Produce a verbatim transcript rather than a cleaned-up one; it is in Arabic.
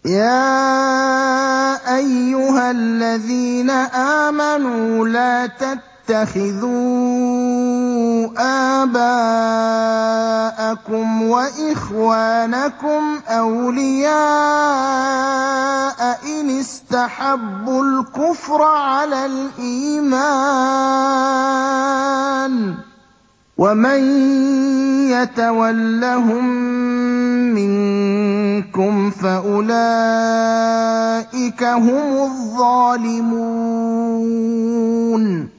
يَا أَيُّهَا الَّذِينَ آمَنُوا لَا تَتَّخِذُوا آبَاءَكُمْ وَإِخْوَانَكُمْ أَوْلِيَاءَ إِنِ اسْتَحَبُّوا الْكُفْرَ عَلَى الْإِيمَانِ ۚ وَمَن يَتَوَلَّهُم مِّنكُمْ فَأُولَٰئِكَ هُمُ الظَّالِمُونَ